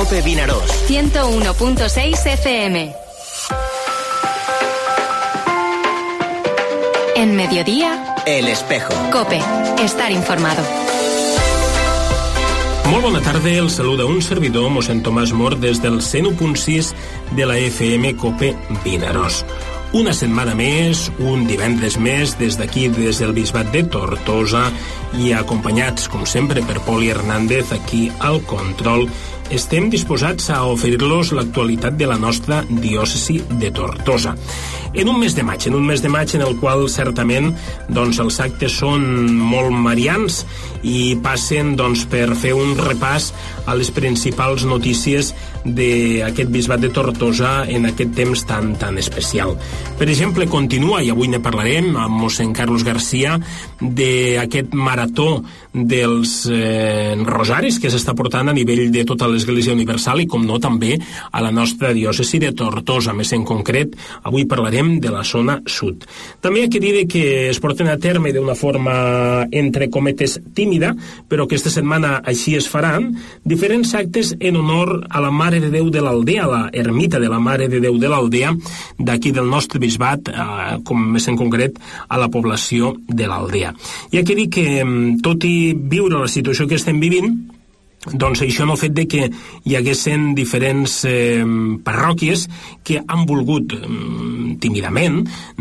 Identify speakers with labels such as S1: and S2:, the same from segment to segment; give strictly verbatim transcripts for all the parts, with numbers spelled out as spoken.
S1: Cope Vinaròs.
S2: ciento uno punto seis F M. En mediodía,
S1: El Espejo.
S2: Cope, estar informado.
S3: Molt bona tarda, el saluda un servidor, mossèn Tomàs Mor, des del cent u punt sis de la F M Cope Vinaròs. Una setmana més, un divendres més, des d'aquí, des del Bisbat de Tortosa, i acompanyats, com sempre, per Poli Hernández, aquí al control, estem disposats a oferir-los l'actualitat de la nostra diòcesi de Tortosa. En un mes de maig, en un mes de maig en el qual certament doncs, els actes són molt marians i passen doncs, per fer un repàs a les principals notícies d'aquest Bisbat de Tortosa en aquest temps tan, tan especial. Per exemple, continua, i avui ne parlarem amb mossèn Carlos Garcia, d'aquest marató dels eh, rosaris que s'està portant a nivell de tota l'Església Universal i, com no, també a la nostra diòcesi de Tortosa. Més en concret, avui parlarem de la zona sud. També hi ha que dir que es porten a terme d'una forma, entre cometes, tímida, però aquesta setmana així es faran, diferents actes en honor a la Mare de Déu de l'Aldea, la ermita de la Mare de Déu de l'Aldea, d'aquí del nostre bisbat, eh, com més en concret a la població de l'Aldea. Hi ha que dir que, tot i viure la situació que estem vivint, doncs això no ha fet de que hi haguessin diferents eh, parròquies que han volgut eh, tímidament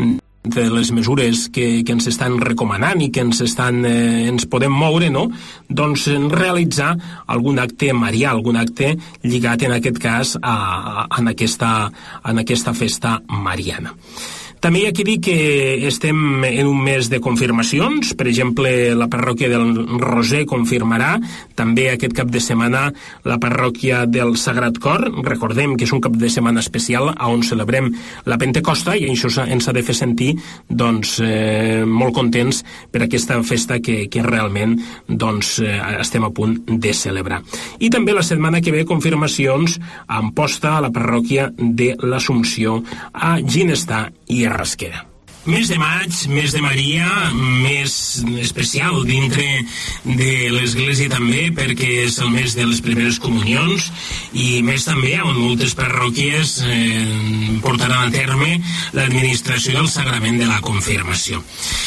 S3: de les mesures que, que ens estan recomanant i que ens, estan, eh, ens podem moure, no? Doncs realitzar algun acte marià, algun acte lligat en aquest cas a, a, en, aquesta, en aquesta festa mariana. També hi ha que dir que estem en un mes de confirmacions. Per exemple, la parròquia del Roser confirmarà, també aquest cap de setmana la parròquia del Sagrat Cor. Recordem que és un cap de setmana especial on celebrem la Pentecosta i això ens ha de fer sentir doncs, eh, molt contents per aquesta festa que, que realment doncs, eh, estem a punt de celebrar. I també la setmana que ve confirmacions a Amposta, a la parròquia de l'Assumpció, a Ginestar i a Rasquera. Mes de maig, mes de Maria, mes especial dintre de l'Església també, perquè és el mes de les primeres comunions i més també on moltes parròquies eh, portaran a terme l'administració del sagrament de la confirmació.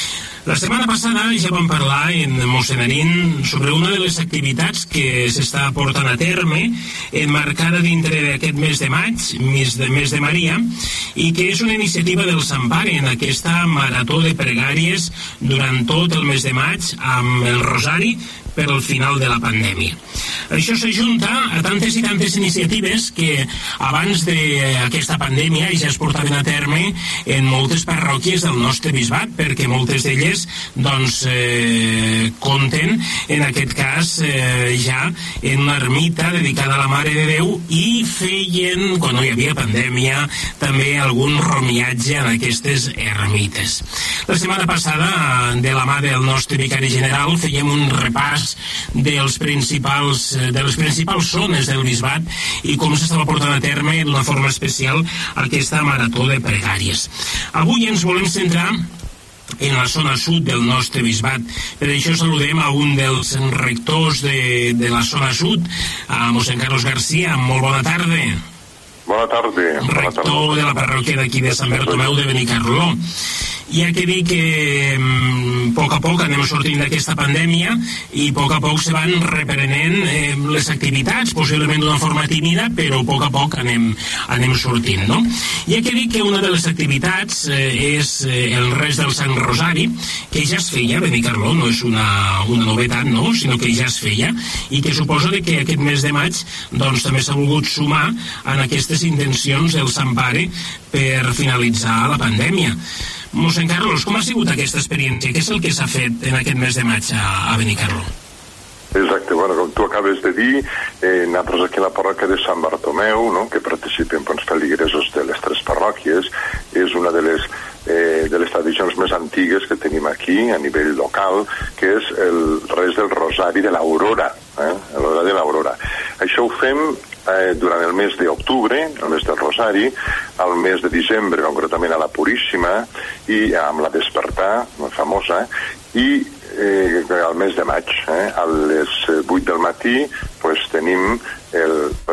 S3: La setmana passada ja vam parlar en Mossenarín sobre una de les activitats que s'està portant a terme enmarcada dintre d'aquest mes de maig, mes de, mes de Maria, i que és una iniciativa del Sant Pare en aquesta marató de pregàries durant tot el mes de maig amb el Rosari per al final de la pandèmia. Això s'ajunta a tantes i tantes iniciatives que abans d'aquesta pandèmia ja es portaven a terme en moltes parròquies del nostre bisbat, perquè moltes d'elles doncs, eh, compten en aquest cas eh, ja en una ermita dedicada a la Mare de Déu i feien, quan no hi havia pandèmia, també algun romiatge en aquestes ermites. La setmana passada, de la mà del nostre vicari general, fèiem un repàs dels principals, de les principals zones del bisbat i com s'estava portant a terme d'una forma especial aquesta marató de pregàries. Avui ens volem centrar en la zona sud del nostre bisbat. Per això saludem a un dels rectors de, de la zona sud, a mossèn Carlos Garcia. Molt bona tarda.
S4: Bona tarda.
S3: Rector de la parròquia d'aquí de Sant Bartomeu de Benicarló. Hi ha que dir que a poc a poc anem sortint d'aquesta pandèmia i a poc a poc se van reprenent eh, les activitats, possiblement d'una forma tímida, però a poc a poc anem, anem sortint, no? Hi ha que dir que una de les activitats eh, és eh, el res del Sant Rosari, que ja es feia a Benicarló, no és una, una novetat, no?, sinó que ja es feia, i que suposa que aquest mes de maig doncs, també s'ha volgut sumar en aquestes intencions del Sant Pare per finalitzar la pandèmia. Mossèn Carlos, com ha sigut aquesta experiència? Què és el que s'ha fet en aquest mes de maig a, a Benicarló?
S4: Exacte, bueno, com tu acabes de dir, eh, nosaltres aquí a la parròquia de Sant Bartomeu, no?, que participen doncs, feligresos de les tres parròquies, és una de les, eh, de les tradicions més antigues que tenim aquí a nivell local, que és el res del Rosari de l'Aurora, eh? el Rosari de l'Aurora. Això ho fem eh, durant el mes d'octubre, el mes del Rosari, al mes de desembre, concretament a la Puríssima, i amb la Despertar, la famosa, i eh, al mes de maig, eh, a les vuit del matí, pues, tenim el, pues, el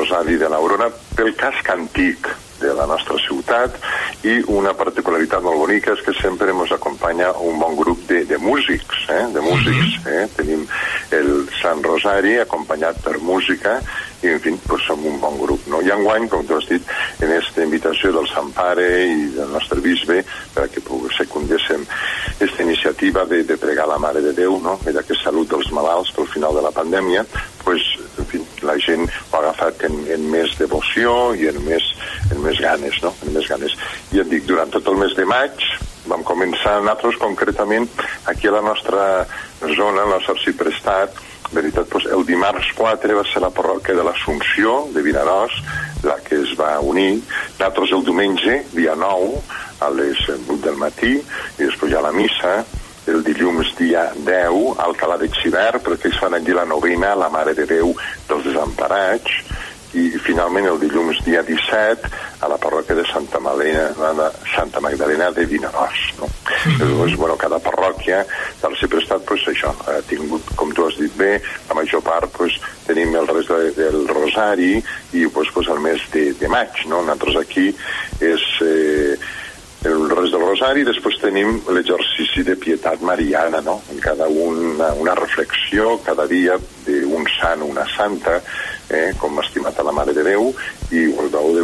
S4: Rosari de l'Aurora pel casc antic de la nostra ciutat, i una particularitat molt bonica és que sempre ens acompanya un bon grup de, de músics, eh? de músics. Eh? Tenim el Sant Rosari acompanyat per música i, en fi, pues som un bon grup, no? I enguany, com tu has dit, en aquesta invitació del Sant Pare i del nostre bisbe, perquè secundéssim aquesta iniciativa de, de pregar la Mare de Déu, no? I que salut dels malalts pel final de la pandèmia, pues, en fi, la gent ho ha agafat en, en més devoció i en més, en més ganes, no? En més ganes. I et dic, durant tot el mes de maig vam començar nosaltres concretament aquí a la nostra zona, al nostre arxiprestat. En veritat, doncs, el dimarts quatre va ser la parròquia de l'Assumpció de Vinaròs, la que es va unir. Nosaltres el diumenge, dia nou, a les vuit del matí, i després hi ha la missa. El dilluns dia deu, a Alcalà de Xivert, perquè es fan allí la novena, la Mare de Déu dels Desemparats, i finalment el dilluns dia disset a la parròquia de Santa Magdalena, Santa Magdalena de Vinaròs, no? Mm-hmm. Llavors, bueno, cada parròquia del Ciprestat, pues, això, ha tingut, com tu has dit bé, la major part, pues, tenim el rest de, del Rosari i pues, pues, el mes de, de maig, no? Nosaltres aquí és eh, el rest del Rosari, després tenim l'exercici de pietat mariana, no? En cada una, una reflexió, cada dia d'un sant o una santa, eh, com estimat a la Mare de Déu, i el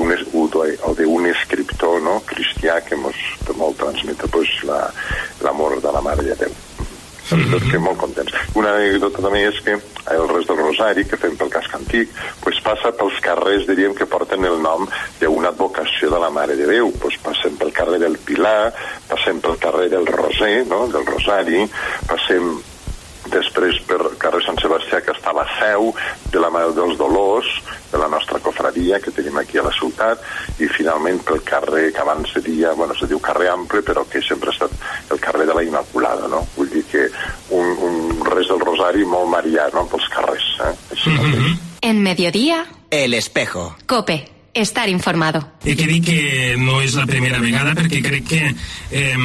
S4: d'un escriptor, no? Cristià que ens molt transmeta pues, l'amor la, de la Mare de Déu. Mm-hmm. Que molt contents. Una anècdota també és que el rest del Rosari que fem pel casc antic pues, passa pels carrers, diríem, que porten el nom d'una advocació de la Mare de Déu. Pues, passem pel carrer del Pilar, passem pel carrer del Roser, no? Del Rosari, passem després per carrer Sant Sebastià, que està la seu de la Mare dels Dolors, de la nostra cofradia que tenim aquí a la ciutat, i finalment pel carrer que abans se dia, bueno, se diu carrer Ample, però que sempre ha estat el carrer de la Immaculada, no? Vull dir que un, un res del Rosari molt marià, no?, pels carrers, eh? Així mm-hmm.
S2: En Mediodía,
S1: El Espejo.
S2: COPE. Estar informado.
S3: He de dir que no és la primera vegada, perquè crec que eh,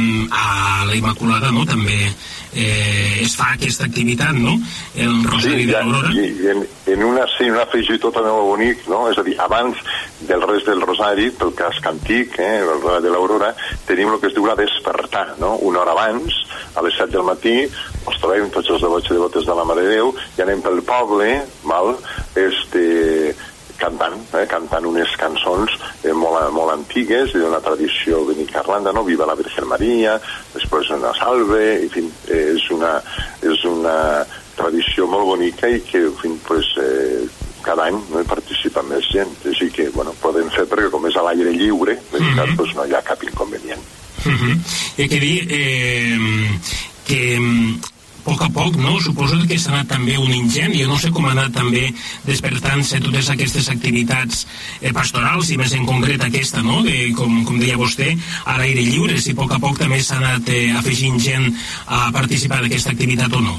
S3: a la Immaculada, no?, també eh, es fa aquesta activitat, no?, el Rosari sí, de l'Aurora.
S4: I, i en, en una, sí, un afegitó també molt bonic, no?, és a dir, abans del rest del Rosari, pel casc antic, eh, el Rosari de l'Aurora, tenim el que es diu la despertar, no?, una hora abans, a les set del matí, ens trobem tots els devots i devotes de la Mare de Déu, i anem pel poble, val?, este... cantant, eh, cantant unes cançons eh, molt, molt antigues i d'una tradició benicarlanda, no? Viva la Virgen Maria, després una salve, en fi, eh, és una és una tradició molt bonica i que, en fi, pues, eh, cada any no hi participa més gent, així que, bueno, podem fer perquè com és a l'aire lliure, veritat, mm-hmm. pues no hi ha cap inconvenient.
S3: Mm-hmm. He de dir eh, que a poc a poc, no? Suposo que s'ha anat també unint gent. Jo no sé com ha anat també despertant-se totes aquestes activitats eh, pastorals, i més en concret aquesta, no? De, com, com deia vostè, a l'aire lliure, si a poc a poc també s'ha anat eh, afegint gent a participar d'aquesta activitat o no.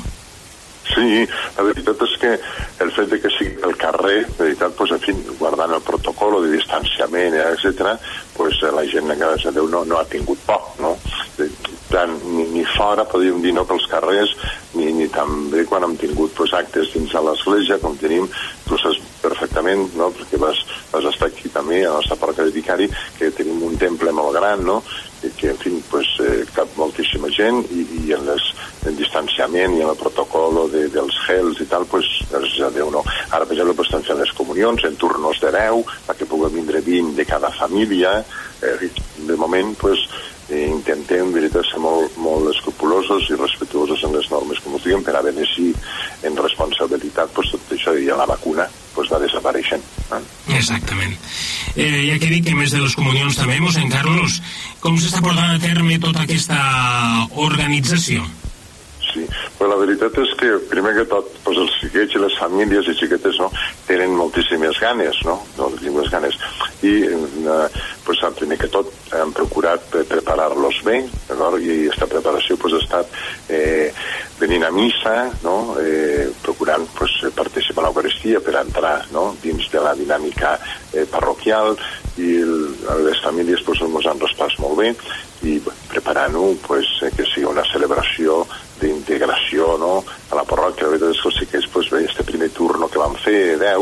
S4: Sí, la veritat és que el fet de que sigui el carrer, de veritat, pues, en fi, guardant el protocol de distanciament, etcètera, pues, la gent, gràcies a Déu, no, no ha tingut por, no? Tant, ni, ni fora, podríem dir, no, pels carrers, ni, ni també quan hem tingut pues, actes dins de l'església, com tenim, tu saps perfectament, no?, perquè vas, vas estar aquí també, a la nostra parròquia de Vicari, que tenim un temple molt gran, no?, i que, en fi, pues, eh, cap moltíssima gent, i, i en les en distanciament i en el protocol de, dels gels i tal, pues, gràcies a Déu, no. Ara, per exemple, pues, estem fent les comunions en turnos de deu, perquè puguem vindre vint de cada família, eh, de moment, pues, eh, intentem, en veritat, ser molt, molt escrupulosos i respetuosos en les normes, com ho diguem, per a veure si en responsabilitat, pues, tot això i a la vacuna, pues, va desapareixent. Eh?
S3: Exactament. Eh, ja que dic que més de les comunions també, mossèn Carlos, com s'està portant a terme tota aquesta organització?
S4: Sí, però la veritat és que, primer que tot, pues, els xiquets i les famílies i xiquetes, no?, tenen moltíssimes ganes, no?, moltíssimes ganes. I, eh, pues, primer que tot, hem procurat preparar-los bé, d'acord? I aquesta preparació, pues, ha estat eh, venint a missa, no?, eh, procurant, pues, participar a l'Eucaristia per entrar, no?, dins de la dinàmica eh, parroquial, i el, les famílies, pues, ens han respost molt bé, i preparant-ho, pues, eh, que sigui una celebració d'integració, no?, a la parròquia. La veritat és que sí que és, pues, bé, este primer turno que vam fer, deu,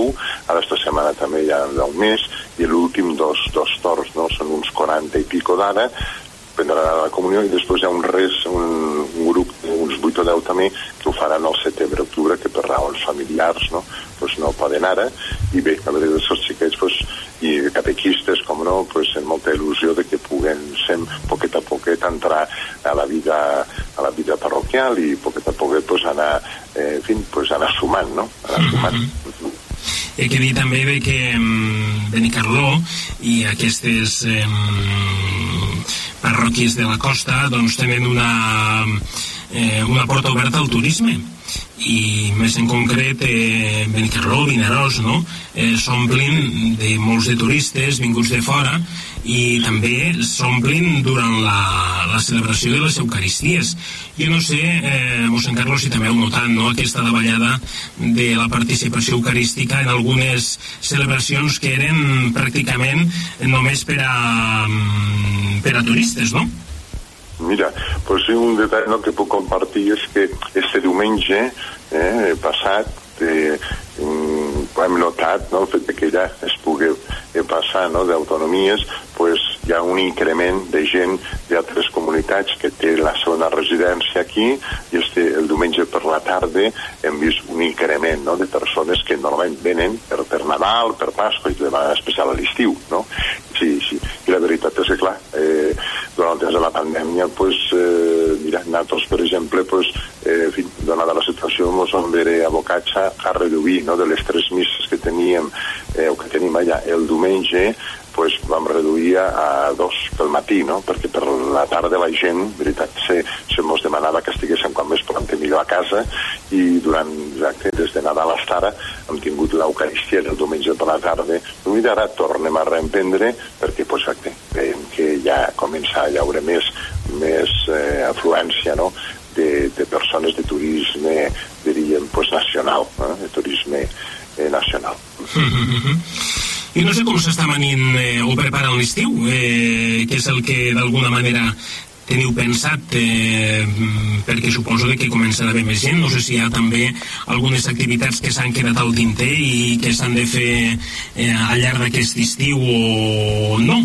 S4: ara esta setmana també hi ha un mes, i l'últim dos, dos torns, no? Són uns quaranta i pico d'ara, prendran la comunió, i després hi ha un res, un, un grup, uns vuit o deu també, que ho faran al setembre-octubre, que per raons familiars, no? Pues no poden ara, i bé, la veritat és que els xiquets, pues, i catequistes, com no, pues, amb molta il·lusió de que puguen sempre, poquet a poquet, entrar a la vida, a la vida parroquial i poquet a poquet, pues, anar, eh, en fi, pues, anar sumant, no? Anar sumant. Mm-hmm.
S3: He que dir també de que um, Benicarló i aquestes um, parròquies de la costa doncs tenen una, eh, una porta oberta al turisme, i més en concret eh, Benicarló, Vinaròs, no? Eh, s'omplin de molts de turistes vinguts de fora, i també s'omplin durant la, la celebració de les Eucaristies. Jo no sé, eh, mossèn Carlos, si també heu notat, no?, aquesta davallada de la participació eucarística en algunes celebracions que eren pràcticament només per a, per a turistes, no?
S4: Mira, pues un detall, no, que puc compartir és que este diumenge eh, passat eh, hem notat, no, el fet que ja es pugui eh, passar, no, d'autonomies, pues hi ha un increment de gent d'altres comunitats que té la segona residència aquí, i este, el diumenge per la tarda hem vist un increment, no, de persones que normalment venen per, per Nadal, per Pasqua, i de manera especial a l'estiu, no? Sí, sí, i la veritat és que, clar, eh, durant el temps de la pandèmia, pues, eh, mira, nosaltres, per exemple, pues, eh, en fi, donada la situació, ens vam veure abocats a, a reduir, no, de les tres misses que teníem, eh, o que tenim allà el diumenge, pues vam reduir a dos pel matí, no? Perquè per la tarda la gent, veritat, se, se mos demanava que estiguéssim quan més pronte millor a casa, i durant, exacte, des de Nadal fins ara hem tingut l'Eucaristia el diumenge per la tarda, i ara tornem a reemprendre, perquè, pues, exacte, veiem que ja comença a haure més, més eh, afluència, no?, de, de persones de turisme, diríem, pues, nacional, eh? de turisme eh, nacional.
S3: I no sé com s'està manint eh, o preparant l'estiu, eh, que és el que d'alguna manera teniu pensat, eh, perquè suposo que començarà a haver més gent. No sé si hi ha també algunes activitats que s'han quedat al tinter i que s'han de fer eh, al llarg d'aquest estiu o no?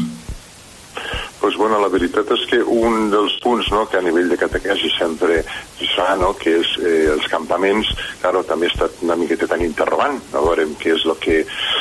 S4: Pues bueno, la veritat és que un dels punts, no, que a nivell de catequesi sempre es fa, no, que és eh, els campaments, claro, també ha estat una miqueta tan interrogant, a veure què és el que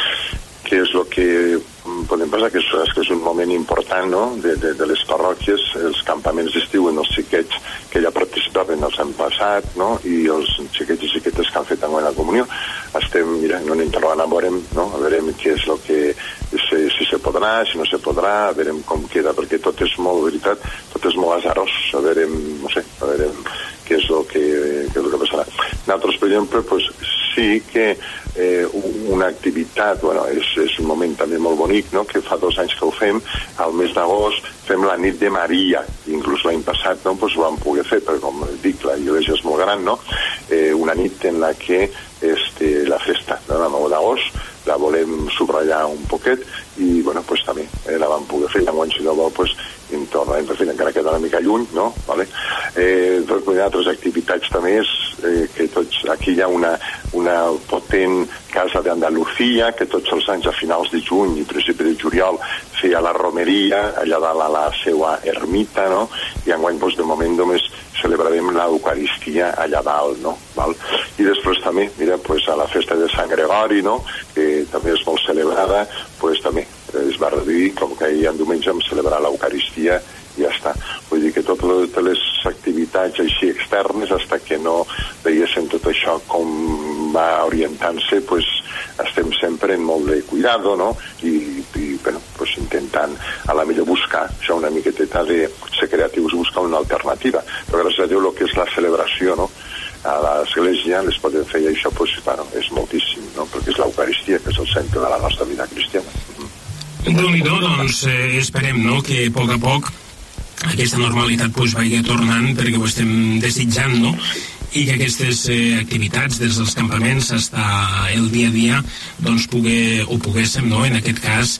S4: que és el que podem pensar que és, que és un moment important, no?, de, de, de les parròquies, els campaments d'estiu en els xiquets que ja participaven els han passat, no?, i els xiquets i xiquetes que han fet en la comunió. Estem, mira, no n'interrogant, a veurem, no?, a veurem què és el que, si, si se podrà, si no se podrà, a veurem com queda, perquè tot és molt, veritat, tot és molt azarós, a veurem, no sé, a veurem què és el que, què és el que passarà. Nosaltres, per exemple, pues, sí que eh, una activitat, bueno, és, és un moment també molt bonic, no?, que fa dos anys que ho fem, al mes d'agost fem la nit de Maria, inclús l'any passat, no?, pues ho vam poder fer, perquè com dic, la iglesia és molt gran, no?, eh, una nit en la que este, la festa, no?, el nou d'agost, la volem subratllar un poquet, i, bueno, pues també eh, la vam poder fer, llavors, si no vol, pues, en torno, en fi, encara queda una mica lluny, no?, vale? Eh, doncs, hi ha altres activitats també, és, eh, que tots, aquí hi ha una, una potent casa d'Andalusia, que tots els anys a finals de juny i principi de juliol feia la romeria, allà dalt a la seva ermita, no?, i enguany, doncs, de moment només celebrarem l'Eucaristia allà dalt, no?, val? I després també, mira, pues, a la festa de Sant Gregori, no?, que també és molt celebrada, pues, també es va reduir, com que ahir en diumenge vam celebrar l'Eucaristia i ja està. Vull dir que totes les activitats així externes, fins que no veiéssim tot això com va orientant-se, pues, estem sempre en molt de cuidado, no?, i, i bueno, pues, intentant a la millor buscar això, una miqueteta de ser creatius, buscar una alternativa. Però gràcies a Déu el que és la celebració, no?, a l'església les podem fer, i això, pues, bueno, és moltíssim, no?, perquè és l'Eucaristia, que és el centre de la nostra vida cristiana.
S3: Déu-n'hi-do, doncs eh, esperem, no?, que a poc a poc aquesta normalitat pues, vagi tornant, perquè ho estem desitjant, no?, i que aquestes eh, activitats des dels campaments fins el dia a dia doncs poder, o poguéssim, no?, en aquest cas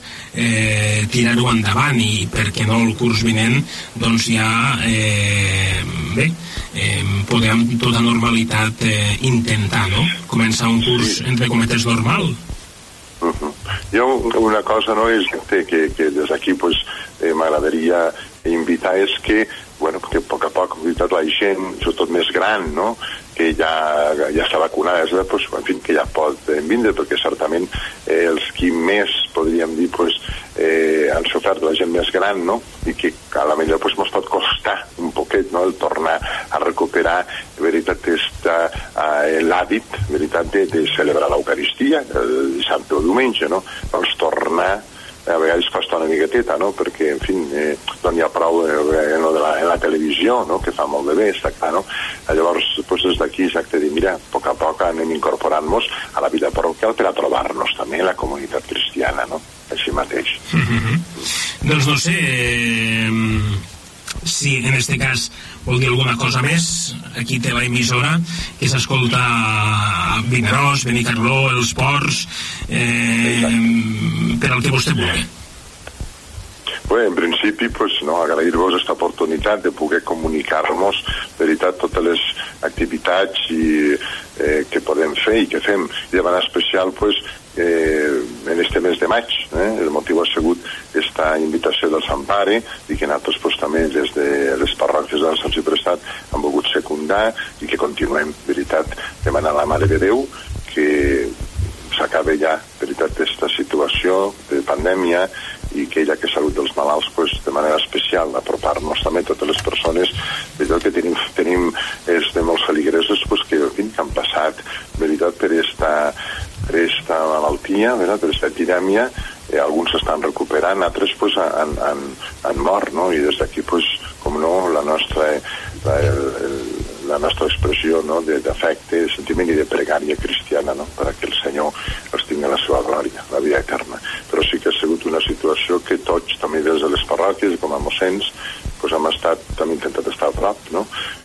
S3: eh, tirar-ho endavant, i perquè no el curs vinent doncs ja eh, bé, eh, poder amb tota normalitat eh, intentar, no?, començar un curs entre cometes normal.
S4: Jo una cosa no és que, que, que des d'aquí pues, eh, m'agradaria invitar és que, bueno, que a poc a poc veritat, la gent, sobretot més gran, no? que ja, ja està vacunada, pues, en fi, que ja pot vindre, perquè certament eh, els qui més, podríem dir, pues, eh, han sofert la gent més gran, no? i que a la millor pues, ens pot costar un poquet no? el tornar a recuperar veritat, esta, eh, l'hàbit veritat, de, de celebrar l'Eucaristia el dissabte o diumenge, no? doncs tornar a vegades costa una miqueteta, no? perquè, en fi, eh, no n'hi ha prou eh, en, de la, en la televisió, no? que fa molt de bé, està clar, no? Llavors, doncs, des d'aquí és acte de dir, mira, a poc a poc anem incorporant-nos a la vida parroquial per a trobar-nos també en la comunitat cristiana, no? Així mateix.
S3: Mm-hmm. Doncs no sé... Eh... si en este cas vol dir alguna cosa més, aquí té la emissora que s'escolta Vinaròs, Benicarló, els Ports, eh, per al que vostè vulgui.
S4: Bé, en principi, pues, no, agrair-vos aquesta oportunitat de poder comunicar-nos, veritat, totes les activitats i, eh, que podem fer i que fem. I de manera especial, pues, eh, en este mes de maig, eh, el motiu ha sigut esta invitació del Sant Pare i que nosaltres pues, també des de les parròquies del Sant Ciprestat han volgut secundar i que continuem, veritat, demanant a la Mare de Déu que s'acabe ja, veritat, aquesta situació de pandèmia i que ella que salut dels malalts pues, de manera especial apropar-nos també a totes les persones veritat, que tenim, tenim és de molts feligresos pues, que, que han passat veritat, per esta, per esta malaltia, veritat, per esta epidèmia. Eh, alguns s'estan recuperant, altres pues, han, han, han mort, no? i des d'aquí pues, com no, la nostra la, el, la nostra expressió no? d'afecte, de sentiment i de pregària cristiana, no? per a que el Senyor els tingui la seva glòria, la vida eterna. Però sí que ha sigut una situació que tots, també des de les parròquies, com a mossens, pues, hem estat, també intentat estar a prop, no?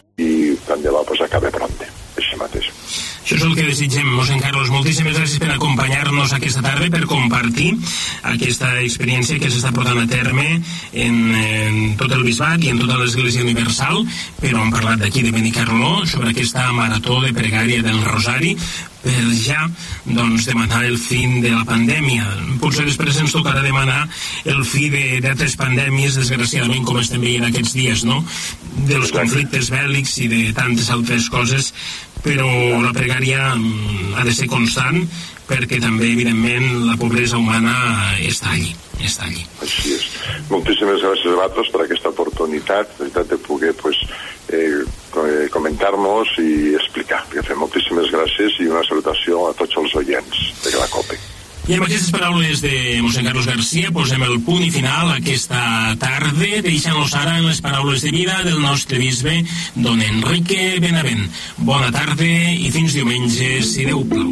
S4: i tant de bo pues, acabe prompte, així mateix.
S3: Això és el que desitgem, mossèn Carlos. Moltíssimes gràcies per acompanyar-nos aquesta tarda, per compartir aquesta experiència que s'està portant a terme en, en tot el bisbat i en tota l'Església Universal, però hem parlat d'aquí de Benicarló sobre aquesta marató de pregària del Rosari per ja doncs, demanar el fin de la pandèmia. Potser després ens tocarà demanar el fi d'altres pandèmies, desgraciadament, com estem veient aquests dies, no? dels conflictes bèl·lics i de tantes altres coses, però la pregària ha de ser constant perquè també, evidentment, la pobresa humana està allí, està allí.
S4: Així és. Moltíssimes gràcies a vosaltres per aquesta oportunitat, veritat, de poder pues, eh, comentar-nos i explicar. Moltíssimes gràcies i una salutació a tots els oients de la COPE.
S3: I amb aquestes paraules de mossèn Carlos García posem el punt i final aquesta tarda, deixant-los ara en les paraules de vida del nostre bisbe, don Enrique Benavent. Bona tarda i fins diumenge, si Déu plau.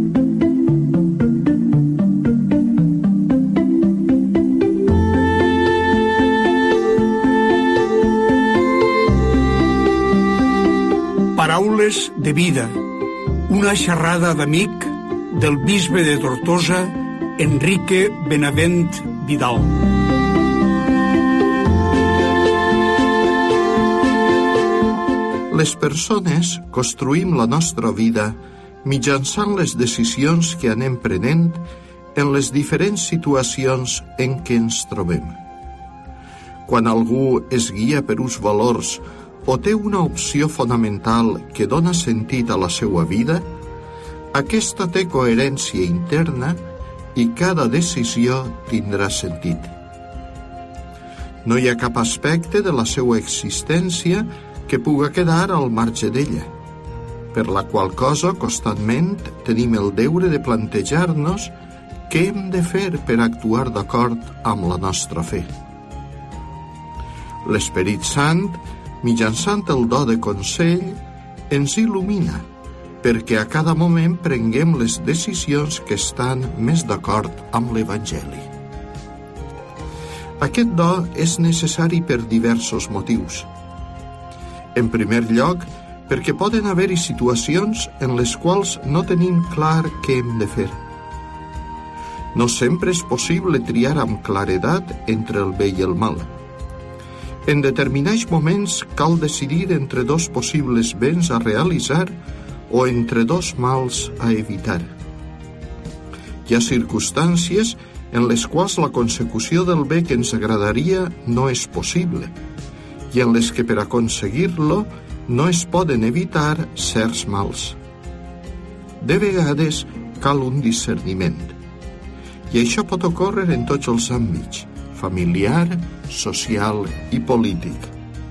S1: Paraules de vida. Una xerrada d'amic del bisbe de Tortosa, Enrique Benavent Vidal.
S5: Les persones construïm la nostra vida mitjançant les decisions que anem prenent en les diferents situacions en què ens trobem. Quan algú es guia per uns valors o té una opció fonamental que dona sentit a la seva vida, aquesta té coherència interna i cada decisió tindrà sentit. No hi ha cap aspecte de la seva existència que puga quedar al marge d'ella, per la qual cosa constantment tenim el deure de plantejar-nos què hem de fer per actuar d'acord amb la nostra fe. L'Esperit Sant, mitjançant el do de consell, ens il·lumina perquè a cada moment prenguem les decisions que estan més d'acord amb l'Evangeli. Aquest do és necessari per diversos motius. En primer lloc, perquè poden haver-hi situacions en les quals no tenim clar què hem de fer. No sempre és possible triar amb claredat entre el bé i el mal. En determinats moments cal decidir entre dos possibles béns a realitzar o entre dos mals a evitar. Hi ha circumstàncies en les quals la consecució del bé que ens agradaria no és possible i en les que per aconseguir-lo no es poden evitar certs mals. De vegades cal un discerniment, i això pot ocórrer en tots els àmbits, familiar, social i polític.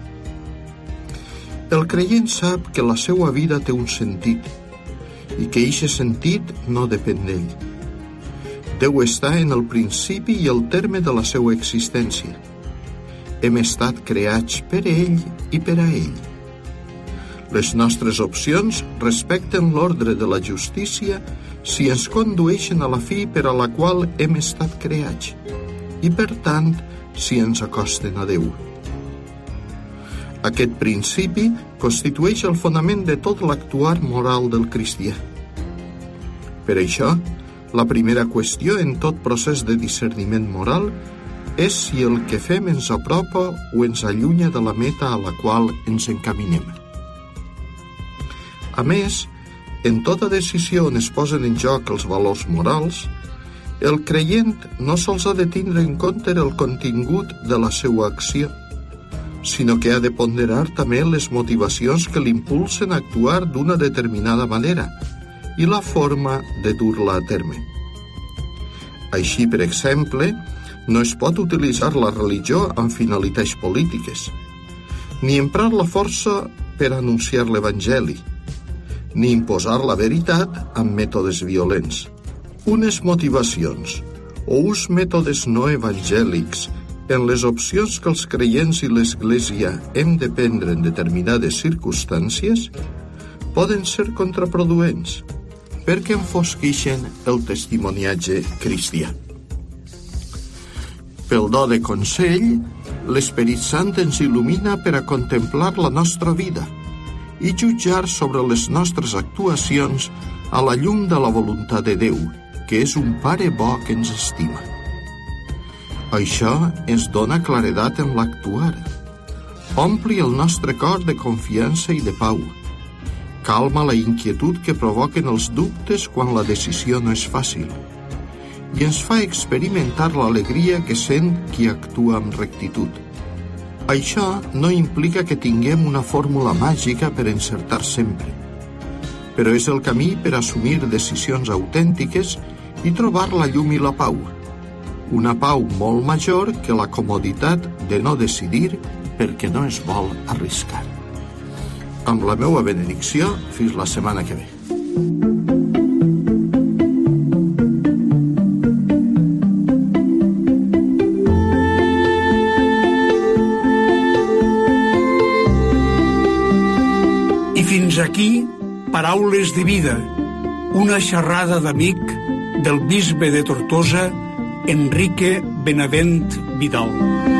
S5: El creient sap que la seva vida té un sentit i que aquest sentit no depèn d'ell. Déu està en el principi i el terme de la seva existència. Hem estat creats per ell i per a ell. Les nostres opcions respecten l'ordre de la justícia si ens condueixen a la fi per a la qual hem estat creats i, per tant, si ens acosten a Déu. Aquest principi constitueix el fonament de tot l'actuar moral del cristià. Per això, la primera qüestió en tot procés de discerniment moral és si el que fem ens apropa o ens allunya de la meta a la qual ens encaminem. A més, en tota decisió on es posen en joc els valors morals, el creient no sols ha de tindre en compte el contingut de la seva acció, sinó que ha de ponderar també les motivacions que l'impulsen a actuar d'una determinada manera i la forma de dur-la a terme. Així, per exemple, no es pot utilitzar la religió amb finalitats polítiques, ni emprar la força per anunciar l'Evangeli, ni imposar la veritat amb mètodes violents. Unes motivacions o uns mètodes no evangèlics en les opcions que els creients i l'Església hem de prendre en determinades circumstàncies poden ser contraproduents perquè enfosqueixen el testimoniatge cristià. Pel do de consell, l'Esperit Sant ens il·lumina per a contemplar la nostra vida i jutjar sobre les nostres actuacions a la llum de la voluntat de Déu, que és un Pare bo que ens estima. Això ens dona claredat en l'actuar, ompli el nostre cor de confiança i de pau, calma la inquietud que provoquen els dubtes quan la decisió no és fàcil i ens fa experimentar l'alegria que sent qui actua amb rectitud. Això no implica que tinguem una fórmula màgica per encertar sempre, però és el camí per assumir decisions autèntiques i trobar la llum i la pau, una pau molt major que la comoditat de no decidir perquè no es vol arriscar. Amb la meva benedicció, fins la setmana que ve.
S1: I fins aquí, Paraules de Vida, una xerrada d'amic del bisbe de Tortosa, Enrique Benavent Vidal.